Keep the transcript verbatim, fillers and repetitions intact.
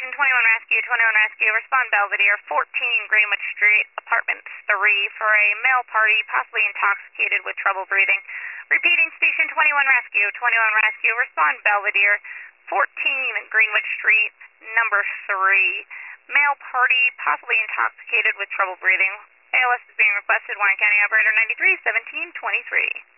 Station twenty-one Rescue, twenty-one Rescue, respond Belvedere, fourteen Greenwich Street, Apartment three, for a male party possibly intoxicated with trouble breathing. Repeating, Station twenty-one Rescue, twenty-one Rescue, respond Belvedere, fourteen Greenwich Street, number three, male party possibly intoxicated with trouble breathing. A L S is being requested, Warren County Operator ninety-three seventeen twenty-three.